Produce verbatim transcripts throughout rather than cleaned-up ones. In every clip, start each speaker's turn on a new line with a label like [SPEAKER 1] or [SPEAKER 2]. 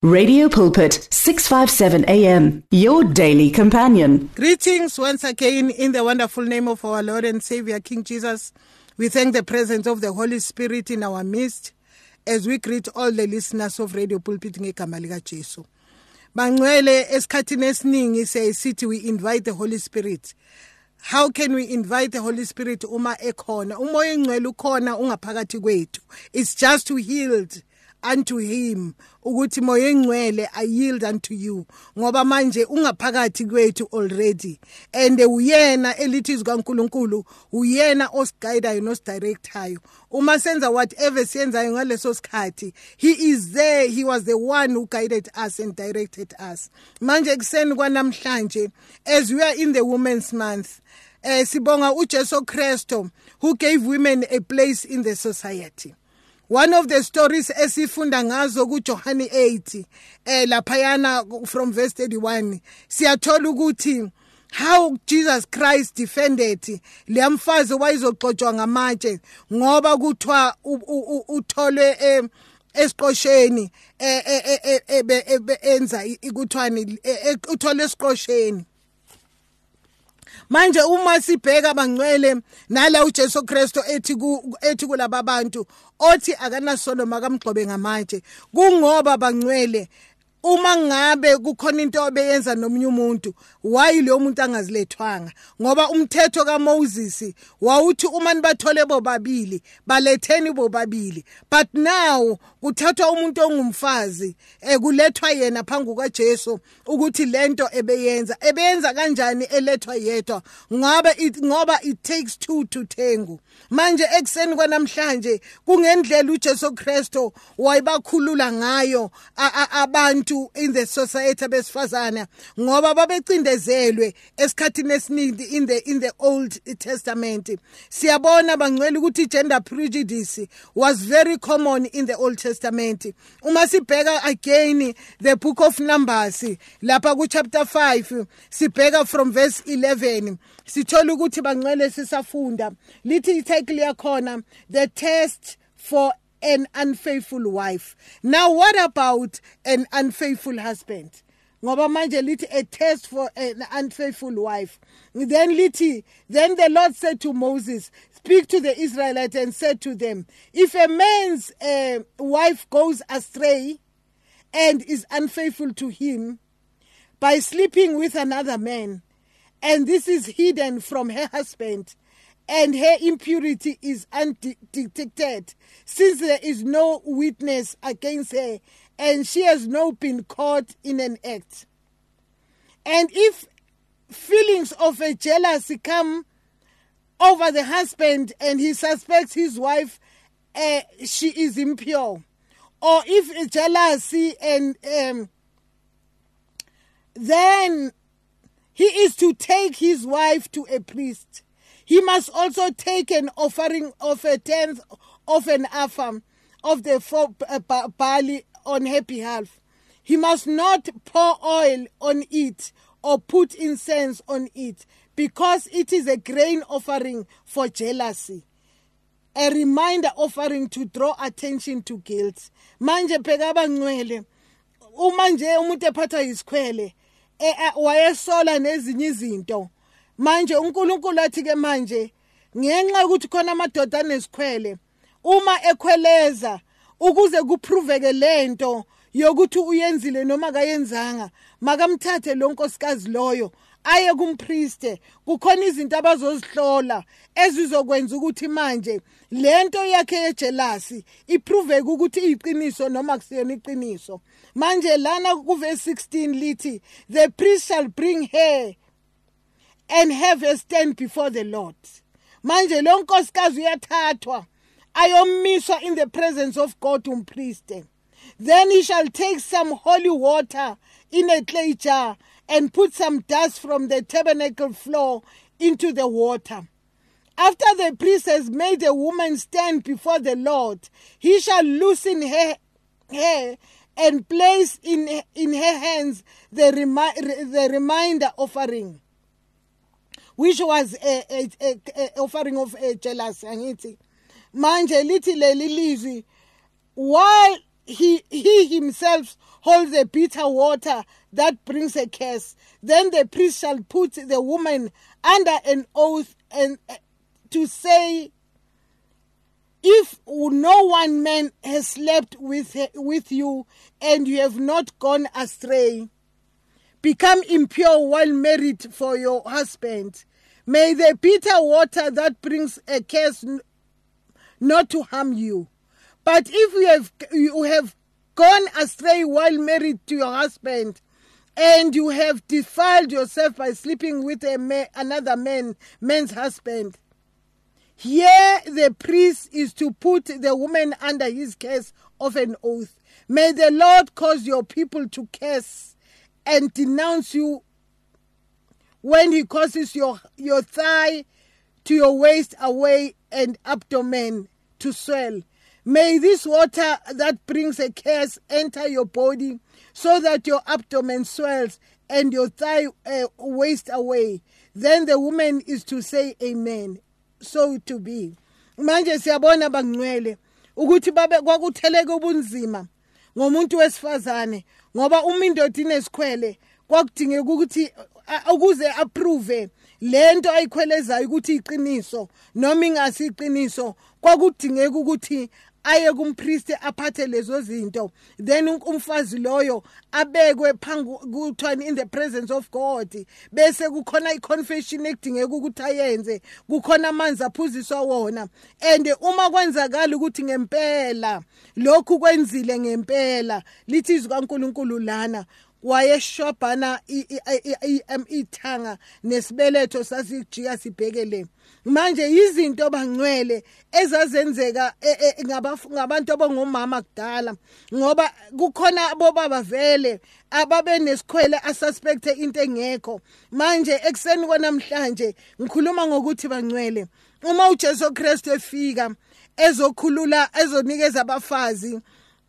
[SPEAKER 1] Radio Pulpit, six fifty-seven A M, your daily companion.
[SPEAKER 2] Greetings once again in the wonderful name of our Lord and Savior, King Jesus. We thank the presence of the Holy Spirit in our midst as we greet all the listeners of Radio Pulpit ngegama lika Jesu. Bangcwele esikhathini esiningi siyayithi we invite the Holy Spirit. How can we invite the Holy Spirit uma ekhona? Umoya engcwele ukhona ungaphakathi kwethu. It's just to yield unto him ukuthi moya engcwele I yield unto you ngoba manje ungaphakathi kwethu already and uyena elithi zikaNkulunkulu uyena osiguidayo nosdirectayo uma senza whatever siyenzayo ngaleso sikhathi he is there. He was the one who guided us and directed us. Manje ekseni kwanamhlanje as we are in the Women's Month, eh sibonga uJesu Kristo who gave women a place in the society. One of the stories esifunda ngazo kuJohane eight eh laphayana from verse thirty-one siyathola ukuthi how Jesus Christ defended leyamfazi wayizogxotshwa ngamatshe ngoba kuthiwa uthole esiqosheni enza ikuthwani uthole esiqosheni. Manje uma sibheka bangcwele nala uJesu Kristo ethi ethi kulaba bantu othi akanasono makamgxobe ngamatshe kungoba bangcwele uma ngabe kukhona into obeyenza nomunye umuntu why lo muntu angazilethwanga ngoba umthetho kaMoses wawuthi uma nibathole bobabili baletheni bobabili but now kuthathwa umuntu ongumfazi ekulethwa yena phambi kukaJesu ukuthi lento ebeyenza ebeyenza kanjani elethwa yedwa ngoba it ngoba it takes two to tango. Manje ekseni kwanamhlanje kungendlela uJesu Kristo wayibakhulula ngayo abantu in the society besifazana ngoba babecindezelwe esikhathini esiningi in the in the Old Testament. Siyabona bangcwele ukuthi gender prejudice was very common in the Old Testament. Uma sibheka again the book of Numbers lapha ku chapter five sibheka from verse eleven sithola ukuthi bangcwele sisafunda lithi take liyakhona the test for an unfaithful wife. Now what about an unfaithful husband? Ngoba manje lithi a test for an unfaithful wife. Then lithi then the Lord said to Moses, speak to the Israelites and said to them, if a man's uh, wife goes astray and is unfaithful to him by sleeping with another man, and this is hidden from her husband, and her impurity is undetected, since there is no witness against her, and she has not been caught in an act. And if feelings of a jealousy come over the husband and he suspects his wife, uh, she is impure, or if a jealousy and um, then he is to take his wife to a priest. He must also take an offering of a tenth of an ephah of the four barley on her behalf. He must not pour oil on it or put incense on it, because it is a grain offering for jealousy, a reminder offering to draw attention to guilt. Manje pheka bangcwele uma nje umuntu ephatha isikhwele wayesola nezinye izinto. Manje uNkulunkulu athi ke manje ngenxa ukuthi khona amadoda anesikhwele uma ekhweleza ukuze kuproveke lento yokuthi uyenzile noma kayenzanga makamthathe lo nkosikazi loyo aye kumpriste kukhona izinto abazozihlola ezizokwenza ukuthi manje lento yakhe yejealousy iproveke ukuthi iyiqiniso noma kusiyona iqiniso. Manje lana ku verse sixteen lithi the priest shall bring her and have a stand before the Lord. Manje lo nkosikazi uyathathwa ayomiswa in the presence of God umpriste. Then he shall take some holy water in a clay jar and put some dust from the tabernacle floor into the water. After the priest has made a woman stand before the Lord, he shall loosen her hair and place in, in her hands the, remi- the reminder offering, which was a, a, a, a offering of a jealousy. Manje lithi leli lizwi while he, he himself holds a bitter water that brings a curse. Then the priest shall put the woman under an oath and uh, to say, if no one man has slept with, with you and you have not gone astray, become impure while married for your husband. May the bitter water that brings a curse not to harm you. But if you have, you have gone astray while married to your husband, and you have defiled yourself by sleeping with a man, another man, man's husband, here the priest is to put the woman under his curse of an oath. May the Lord cause your people to curse and denounce you when he causes your, your thigh to your waist away and abdomen to swell. May this water that brings a curse enter your body so that your abdomen swells and your thigh uh, waist away. Then the woman is to say amen. So to be. Manje siyabona bangcwele ukuthi babe kwakutheleke ubunzima ngomuntu wesifazane ngoba uma indoda inesikhwele kwakudingeka ukuthi ukuze approve lento ayikhwelezayo ukuthi iqiniso noma ingasiqiniso kwakudingeka ukuthi aye kumpriest aphathe lezo zinto, then umfazi loyo abekwe phangu kuthwani in the presence of God, bese kukhona iconfession ekudingeka ukuthi ayenze, kukhona amanzi aphuziswa wona, and uma kwenzakala ukuthi ngempela lokhu kwenzile ngempela lithi izwi kaNkulunkulu lana wayeshobhana ithanga nesibeletho sasijika sibhekele. Manje izinto bangcwele ezazenzeka ngabantu abangomama kudala ngoba kukhona abobaba vele ababe nesikhwele asuspecte into engekho. Manje ekseni kwanamhlanje ngikhuluma ngokuthi bangcwele uma uJesu Kristu efika ezokhulula ezonikeza abafazi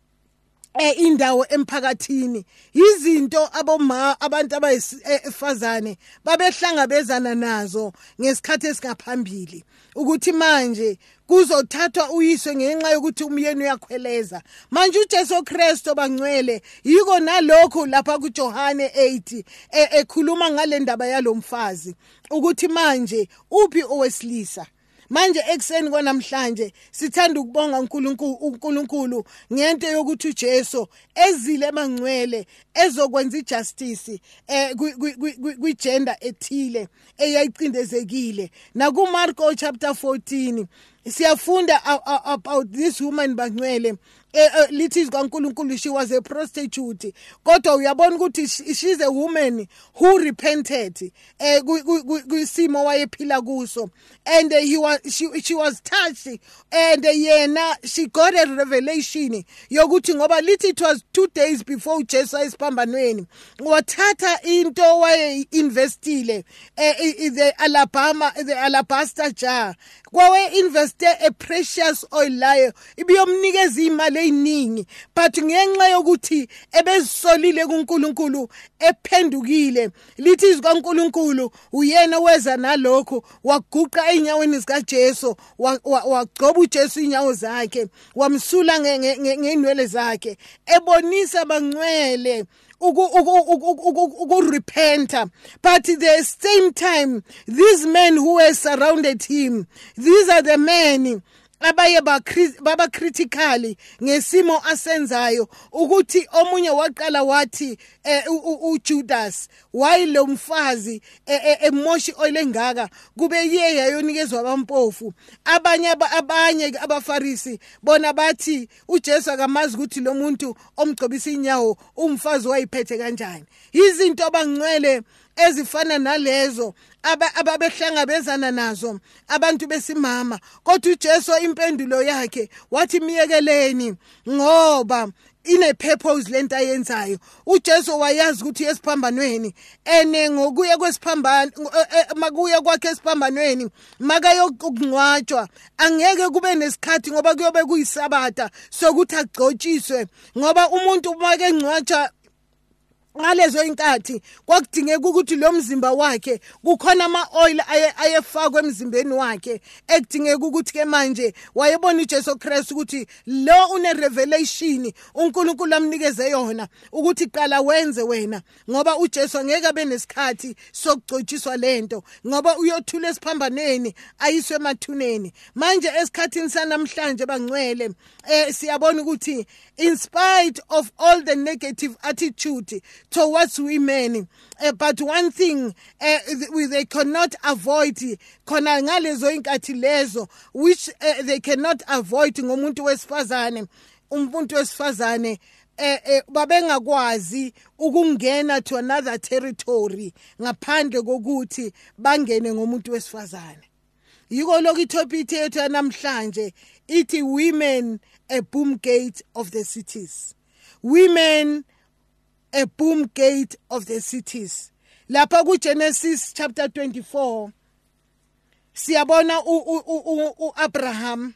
[SPEAKER 2] e indawo emphakathini, izinto aboma abantu abayifazane babehlangabezana nazo ngesikhathi esingaphambili ukuthi manje kuzothathwa uyiswe ngenxa yokuthi umyeni uyakhweleza. Manje uJesu Kristu bangcwele yiko nalokho lapha kuJohane eight ekhuluma ngale ndaba yalomfazi ukuthi manje uphi owesilisa. Manje ekseni kwanamhlanje sithanda ukubonga uNkulunkulu uNkulunkulu ngento yokuthi uJesu ezile bangcwele ezokwenza ijustice eh kwi gender ethile eyayicindezekile. Na ku Marko chapter fourteen siyafunda about this woman bangcwele. Uh, lithi kaNkulunkulu she was a prostitute kodwa uyabona ukuthi she's a woman who repented eh kwisimo wayephila kuso, and uh, he was she, she was touched, and uh, yena she got a revelation yokuthi ngoba lithi it was two days before uJesu esiphambanweni wathatha into waye investile eh, the Alabama the alabaster jar kwawe investe a precious oil layo ibiyomnikeza imali eyiningi, but ngenxa yokuthi ebezisolile kuNkulunkulu ephendukile lithi izwi kaNkulunkulu uyena weza nalokho waguqa enyaweni zikaJesu wagcoba uJesu inyawo zakhe wamsula ngenwele zakhe ebonisa bangcwele uku repenta. But at the same time these men who were surrounded him, these are the men abaye baba critically ngesimo asenzayo ukuthi omunye waqala wathi uJudas wayilo mfazi emoshi oil engaka kube yiye yayonikezwa abampofu. Abanye abanye abafarisi bona bathi uJesu akamazi ukuthi lo muntu omgcobisa inyawo umfazi wayiphethe kanjani. Izinto abangcwele ezifana nalezo ababehlangabezana nazo abantu besimama, kodwa uJesu impendulo yakhe wathi miyekeleni ngoba ine purpose lento ayenzayo. uJesu wayazi ukuthi esiphambanweni ene ngokuya kwesiphambano makuya kwakhe esiphambanweni makayokungcwatshwa angeke kube nesikhathi ngoba kuyobe kuyisabatha sokuthi agcotshiswe, ngoba umuntu make ngcwatshwa ngalezo inkathi kwakudingeka ukuthi lo mzimba wakhe kukhona ama oil ayefakwe emzimbeni wakhe ekudingeka ukuthi ke manje wayebona uJesu Kristu ukuthi lo une revelation uNkulunkulu amnikeze yona ukuthi qala wenze wena ngoba uJesu ngeke abe nesikhathi sokugcotshiswa lento ngoba uyothula esiphambaneni ayiswe emathuneni manje esikhathini sanamhlanje bangcwele eh siyabona ukuthi in spite of all the negative attitude towards women uh, but one thing uh, they cannot avoid khona ngalezo inkathi lezo which uh, they cannot avoid ngomuntu wesifazane umuntu wesifazane eh eh babengakwazi ukungena to another territory ngaphandle kokuthi bangene ngomuntu wesifazane yiko lokho itopic yethu namhlanje ithi women a boom gate of the cities women a boom gate of the cities lapha ku Genesis chapter twenty-four siyabona uAbraham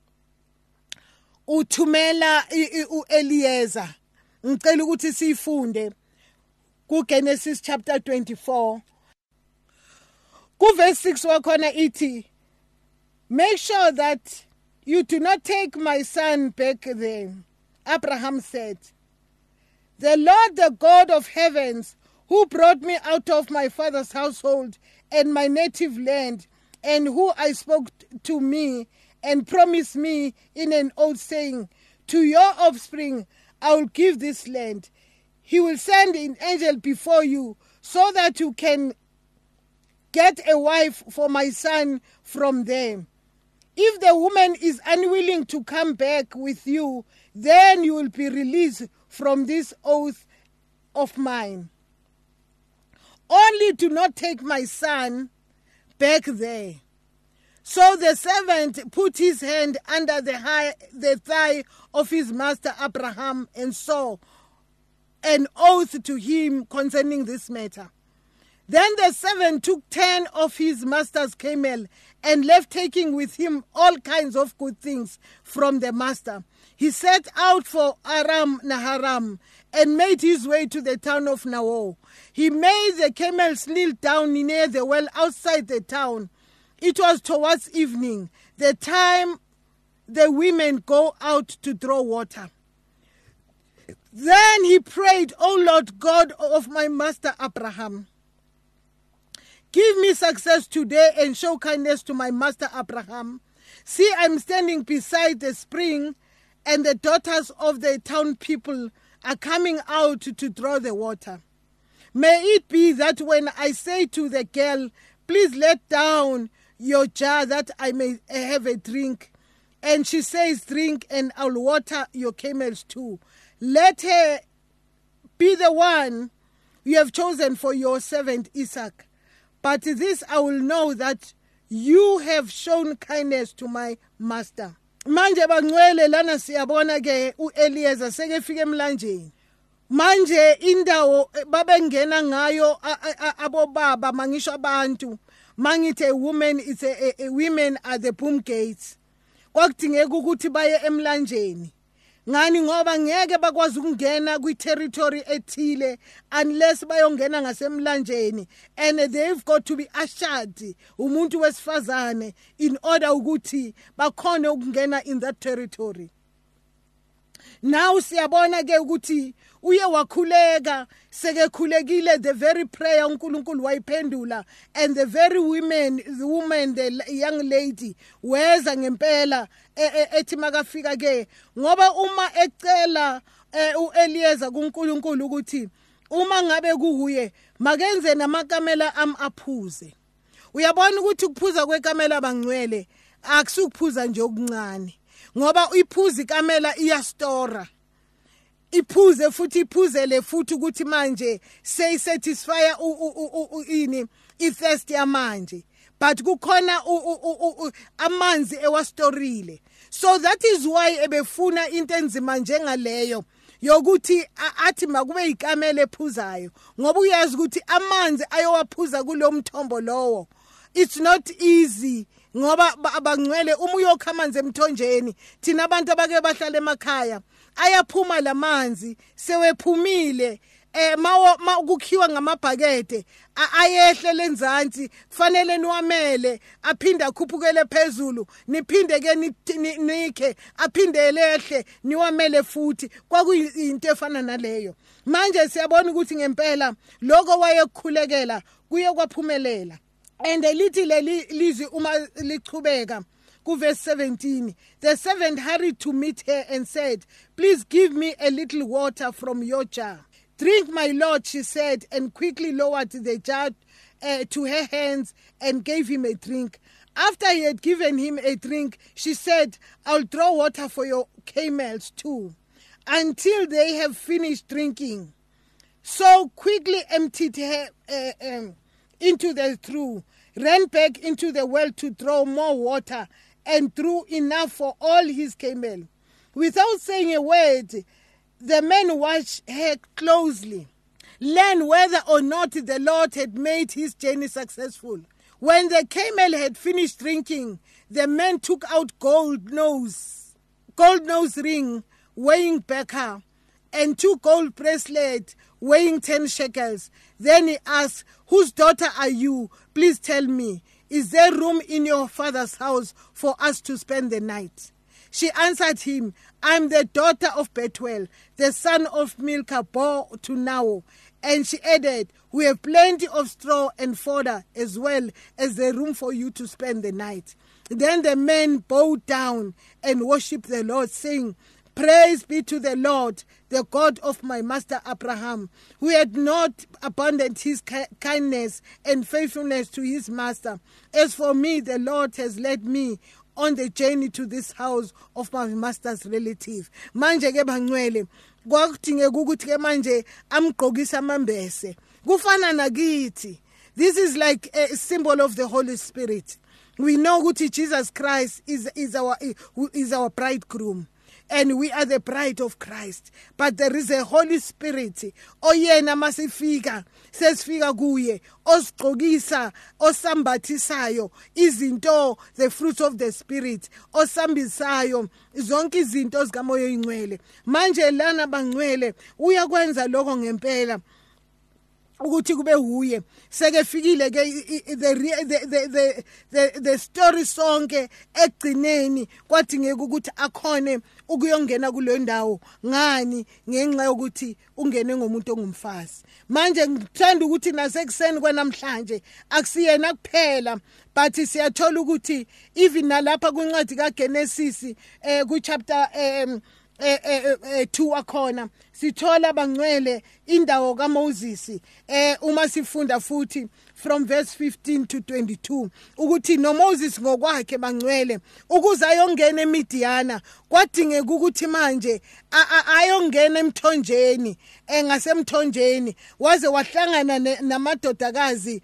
[SPEAKER 2] uthumela uEliezer ngicela ukuthi sifunde ku Genesis chapter twenty-four ku verse six wakhona ithi make sure that you do not take my son back there. Abraham said, the Lord, the God of heavens, who brought me out of my father's household and my native land, and who I spoke to me and promised me in an oath, saying, to your offspring I will give this land. He will send an angel before you so that you can get a wife for my son from them. If the woman is unwilling to come back with you, then you will be released from this oath of mine. Only do not take my son back there. So the servant put his hand under the, high, the thigh of his master Abraham and swore an oath to him concerning this matter. Then the servant took ten of his master's camel and left, taking with him all kinds of good things from the master. He set out for Aram Naharam and made his way to the town of Nahor. He made the camels kneel down near the well outside the town. It was towards evening, the time the women go out to draw water. Then he prayed, O Lord God of my master Abraham, give me success today and show kindness to my master Abraham. See, I'm standing beside the spring, and the daughters of the town people are coming out to draw the water. May it be that when I say to the girl, please let down your jar that I may have a drink, and she says, drink, and I'll water your camels too. Let her be the one you have chosen for your servant Isaac. But this I will know, that you have shown kindness to my master. Manje bangcwele lana siyabona ke uEliezer sekefike emlanjeni. Manje indawo babengena ngayo abobaba mangisho abantu. Mangithe women is a, a, a women are the boom gates. Kwakudingeka ukuthi baye emlanjeni. Ngani ngoba ngeke bakwazi ukungena kwi-territory ethile unless bayongena ngasemlanjeni, and they've got to be ushered umuntu wesifazane in order ukuthi bakhone ukungena in that territory. Now siyabona ke ukuthi uye wakhuleka sekekhulekile, the very prayer uNkulunkulu wayiphendula, and the very women the woman the young lady weza ngempela ethi makafika ke ngoba uma ecela uEliezer kuNkulunkulu ukuthi uma ngabe kuhuye makenze namakamela am aphuze. Uyabona ukuthi ukuphuza kwekamela bangcwele akusukuphuza nje okuncane, ngoba iphuza ikamela iyastora, iphuze futhi iphuzele futhi ukuthi manje say satisfy ini ithirst yamanje, but kukhona amanzi ewastorile. So that is why ebefuna into enzima njengaleyo yokuthi athi makube ikamela ephuzayo, ngoba uyazi ukuthi amanzi ayowaphuza kulo mthombo lowo it's not easy. Ngoba abangcwele uma uyokha amanzi emthonjeni, thina abantu abake bahlala emakhaya ayaphuma lamanzi sewephumile eh ma ukukhiwa ngamabhakede ayehle lenzansi kufanele niwamele aphinda akhuphukele phezulu niphinde ke nikhe aphinde lehle niwamele futhi kwakuyinto efana naleyo manje siyabona ukuthi ngempela lokho wayekukhulekela kuye kwaphumelela and elithi leli lizwi uma lichubeka ku verse seventeen, the servant hurried to meet her and said, "Please give me a little water from your jar." "Drink, my lord," she said, and quickly lowered the jar uh, to her hands and gave him a drink. After he had given him a drink, she said, "I'll draw water for your camels too, until they have finished drinking." So quickly emptied her uh, um, into the trough, ran back into the well to draw more water, and drew enough for all his camel. Without saying a word, the man watched her closely, learn whether or not the Lord had made his journey successful. When the camel had finished drinking, the man took out gold nose, gold nose ring weighing becker, and two gold bracelets weighing ten shekels. Then he asked, "Whose daughter are you? Please tell me. Is there room in your father's house for us to spend the night?" She answered him, "I'm the daughter of Bethuel, the son of Milcah, bore to Nahor." And she added, "We have plenty of straw and fodder, as well as the room for you to spend the night." Then the men bowed down and worshipped the Lord, saying, "Praise be to the Lord, the God of my master Abraham, who had not abandoned his ki- kindness and faithfulness to his master. As for me, the Lord has led me on the journey to this house of my master's relative." Manje ke bangcwele kwakudingeka ukuthi ke manje amgqokisa amambese kufana nakithi. This is like a symbol of the Holy Spirit. We know ukuthi Jesus Christ is is our is our bridegroom. And we are the bride of Christ. But there is a Holy Spirit. Oyena masifika, sesifika kuye, osigqokisa, osambathisayo, izinto, the fruits of the Spirit, osambisayo, zonke izinto zikamoya oyingcwele. Manje lana bangcwele, uyakwenza lokho ngempela. Ukuthi kube huye sekefikile ke the the the the story sonke egcineni kwadingeka ukuthi akhone ukuyongena kule ndawo ngani ngenxa yokuthi ungene ngomuntu ongumfazi. Manje ngithanda ukuthi nasekuseni kwanamhlanje akusiyena kuphela but siyathola ukuthi even nalapha kwincwadi kaGenesis eh ku chapter um eh eh two akhona sithola bangcwele indawo kaMoses eh uma sifunda futhi from verse fifteen to twenty-two ukuthi noMoses ngokwakhe bangcwele ukuze ayongena eMidiana kwadingeka ukuthi manje ayongena emthonjeni engasemthonjeni waze wahlangana namadodakazi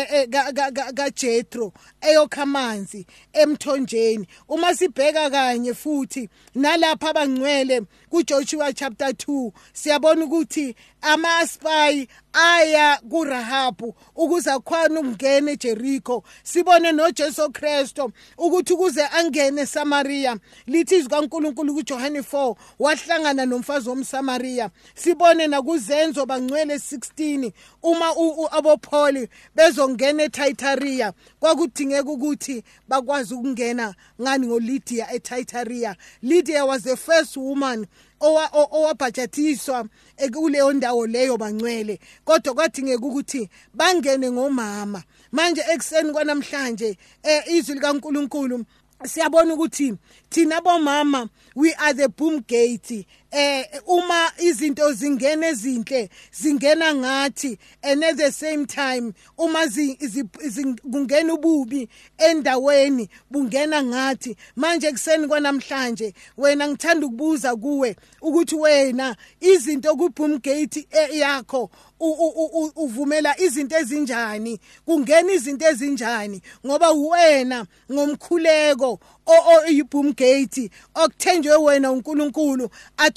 [SPEAKER 2] kaJethro eyokhamanzi emthonjeni. Uma sibheka kanye futhi nalapha bangcwele kuJoshua chapter two siyabona ukuthi ama-spy aya kuRahabu ukuze akhona ukungena eJericho. Sibone noJesu Kristu ukuthi ukuze angene eSamaria lithi izwi kaNkulunkulu kuJohane four wahlangana nomfazi womSamaria. Sibone nakuzenzo bangcwele sixteen uma aboPaul bezongena eThyatira kwakudingeka ukuthi bakwazi ukungena ngani ngoLydia eThyatira. Lydia was the first woman owabhajatiswa kuleyo ndawo leyo bangcwele kodwa kwadingeka ukuthi bangene ngomama. Manje ekseni kwanamhlanje izwi likaNkulunkulu siyabona ukuthi thina bomama we are the boom gate. eh uma izinto zingena ezinhle zingena ngathi and at the same time uma kungena ububi endaweni bungena ngathi. Manje ekseni kwanamhlanje wena ngithanda ukubuza kuwe ukuthi wena izinto ku boom gate yakho uvumela izinto ezinjani, kungena izinto ezinjani ngoba wena ngomkhuleko o boom gate okuthenjwe wena uNkulunkulu athi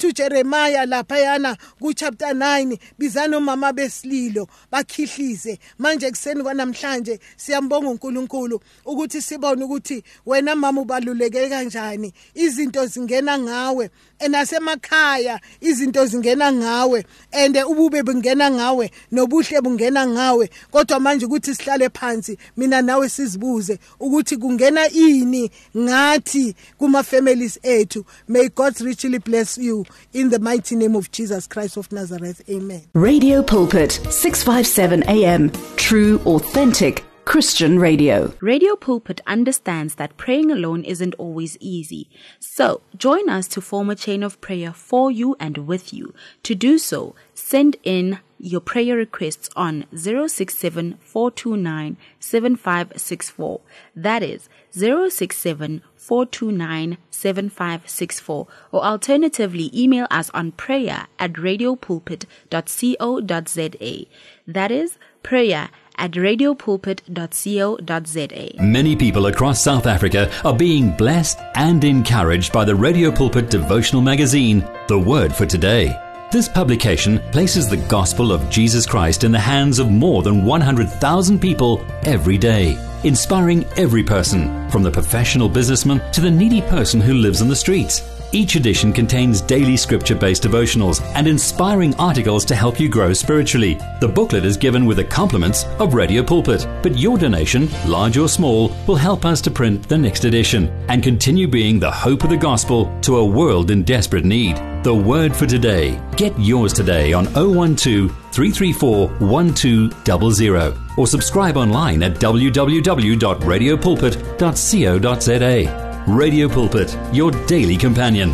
[SPEAKER 2] uthi uJeremiah lapha yana ku chapter nine bizana umama besililo bakhihlize. Manje kuseni kwanamhlanje siyambonga uNkulunkulu ukuthi sibone ukuthi wena mama ubaluleke kanjani, izinto zingena ngawe enasemakhaya, izinto zingena ngawe ende ubube bungena ngawe nobuhle bungena ngawe. Kodwa manje ukuthi sihlale phansi mina nawe sizibuze ukuthi kungena ini ngathi kuma families ethu. May God richly bless you in the mighty name of Jesus Christ of Nazareth. Amen.
[SPEAKER 1] Radio Pulpit, six fifty-seven A M, true, authentic Christian radio.
[SPEAKER 3] Radio Pulpit understands that praying alone isn't always easy. So, join us to form a chain of prayer for you and with you. To do so, send in your prayer requests on zero six seven, four two nine, seven five six four. That is zero six seven, four two nine, seven five six four. Or alternatively, email us on prayer at radiopulpit dot co dot za. That is prayer at radiopulpit dot co dot za.
[SPEAKER 4] Many people across South Africa are being blessed and encouraged by the Radio Pulpit devotional magazine, The Word for Today. This publication places the gospel of Jesus Christ in the hands of more than one hundred thousand people every day, inspiring every person, from the professional businessman to the needy person who lives on the streets. Each edition contains daily scripture-based devotionals and inspiring articles to help you grow spiritually. The booklet is given with the compliments of Radio Pulpit, but your donation, large or small, will help us to print the next edition and continue being the hope of the gospel to a world in desperate need. The Word for Today. Get yours today on oh one two, three three four, one two zero zero or subscribe online at w w w dot radio pulpit dot co dot za. Radio Pulpit, your daily companion.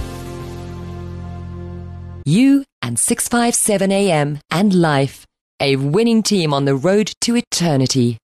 [SPEAKER 5] You and six fifty-seven A M and Life, a winning team on the road to eternity.